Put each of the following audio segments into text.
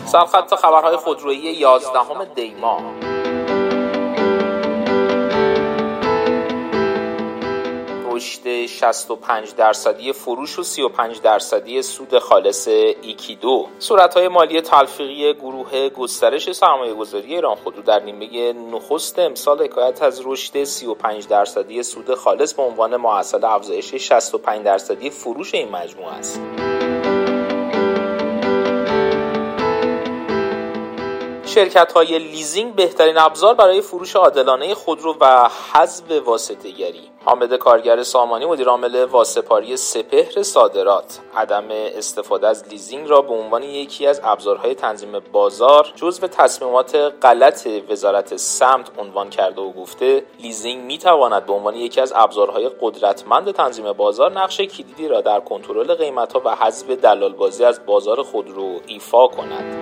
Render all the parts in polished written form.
سرخط خبرهای خودرویی 11 دی ماه. رشد 65% فروش و 35% سود خالص ایکی2. صورت‌های مالی تلفیقی گروه گسترش سرمایه‌گذاری ایران خودرو در نیمه نخست امسال حکایت از رشد 35% سود خالص به عنوان محصل افزایش 65% فروش این مجموعه است. شرکت‌های لیزینگ بهترین ابزار برای فروش عادلانه خودرو و حذف واسطه‌گری. حامد کارگر سامانی، مدیر عامل واسطه‌پاری سپهر صادرات، عدم استفاده از لیزینگ را به عنوان یکی از ابزارهای تنظیم بازار جزو تصمیمات غلط وزارت سمت عنوان کرده و گفته لیزینگ می‌تواند به عنوان یکی از ابزارهای قدرتمند تنظیم بازار نقش کلیدی را در کنترل قیمت‌ها و حذف دلالبازی از بازار خودرو ایفا کند.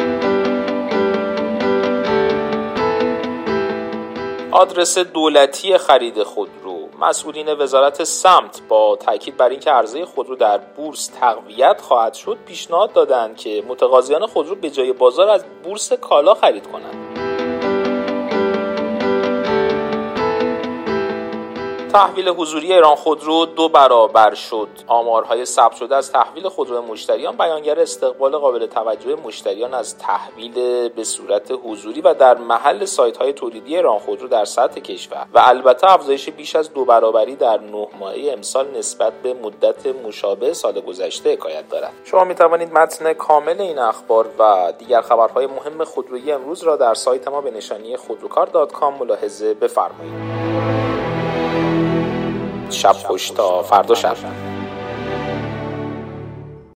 آدرس دولتی خرید خودرو. مسئولین وزارت سمت با تاکید بر اینکه عرضه خودرو در بورس تقویت خواهد شد پیشنهاد دادند که متقاضیان خودرو به جای بازار از بورس کالا خرید کنند. تحویل حضوری ایران خودرو 2 برابر شد. آمارهای ثبت شده از تحویل خودرو مشتریان بیانگر استقبال قابل توجه مشتریان از تحویل به صورت حضوری و در محل سایت‌های تولیدی ایران خودرو در سطح کشور و البته افزایش بیش از 2 برابری در 9 ماهه امسال نسبت به مدت مشابه سال گذشته حکایت دارد. شما می‌توانید متن کامل این اخبار و دیگر خبرهای مهم خودرویی امروز را در سایت ما به نشانی خودروکار.com ملاحظه بفرمایید. شب خوش تا فردا شب.